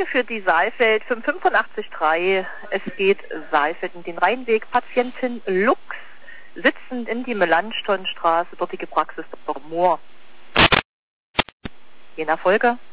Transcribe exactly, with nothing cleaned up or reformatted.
für die Saalfeld fünf fünf acht drei. Es geht Saalfeld in den Rheinweg. Patientin Lux, sitzend in die Melanchthonstraße, dortige Praxis Doktor Mohr. Je nach Folge.